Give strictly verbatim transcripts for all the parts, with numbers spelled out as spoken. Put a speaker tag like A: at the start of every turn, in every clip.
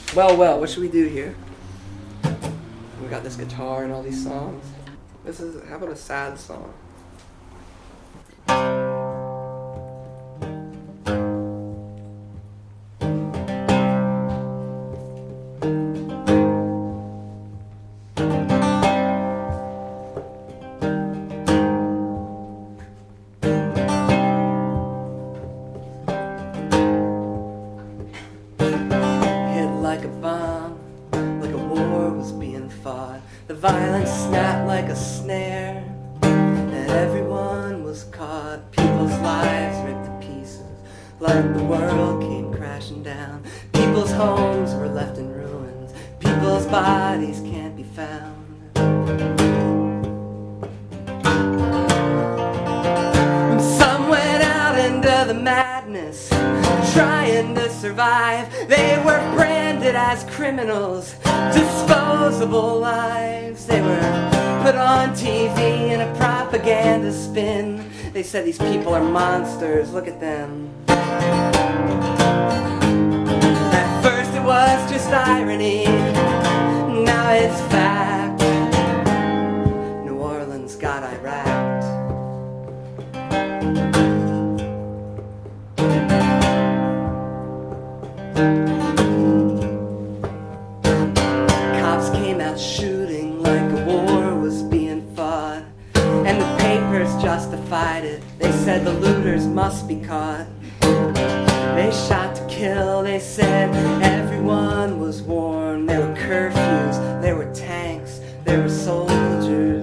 A: Well, well, what should we do here? We got this guitar and all these songs. This is, how about a sad song? Like a bomb, like a war was being fought. The violence snapped like a snare, and everyone was caught. People's lives ripped to pieces, like the world came crashing down. People's homes were left in ruins, people's bodies can't be found. Some went out into the madness, trying to survive. They were branded as criminals, disposable lives. They were put on T V in a propaganda spin. They said these people are monsters, look at them. At first it was just irony, now it's fact. New Orleans got Iraq. Cops came out shooting like a war was being fought, and the papers justified it. They said the looters must be caught. They shot to kill, they said everyone was warned. There were curfews, there were tanks, there were soldiers.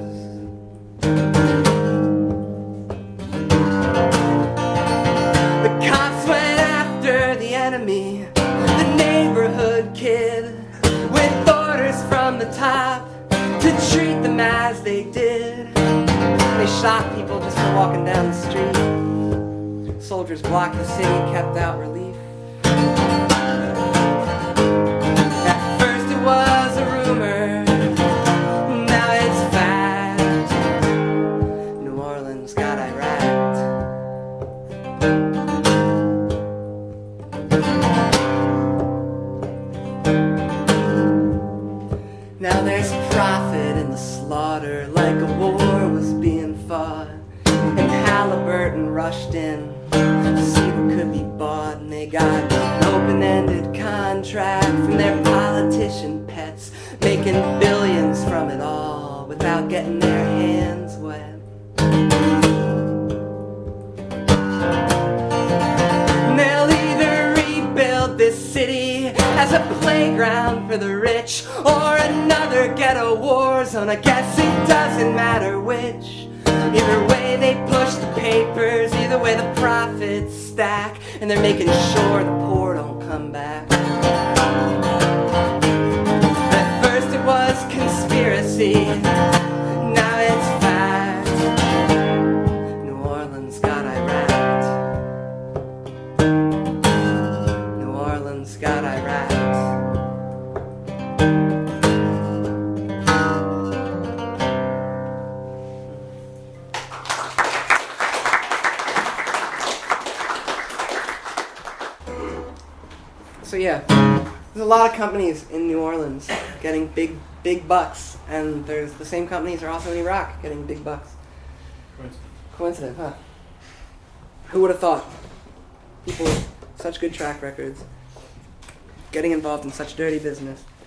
A: The cops went after the enemy, the neighborhood kid, with orders from the top to treat them as they did. They shot people just for walking down the street. Soldiers blocked the city, kept out relief. At first it was a rumor, now it's fact. New Orleans got Iraq. Now there's profit in the slaughter, like a war was being fought. And Halliburton rushed in to see what could be bought. And they got an open-ended contract from their politician pets, making billions from it all without getting their hands wet. And they'll either rebuild this city as a playground for the rich, or another ghetto war zone. I guess it doesn't matter which. Either way they push the papers, either way the profits stack, and they're making sure the poor don't come back. At first it was conspiracy, now it's fact. New Orleans got Iraq. New Orleans got Iraq. So yeah, there's a lot of companies in New Orleans getting big, big bucks, and there's the same companies are also in Iraq getting big bucks.
B: Coincidence.
A: Coincidence, huh? Who would have thought? People with such good track records getting involved in such dirty business.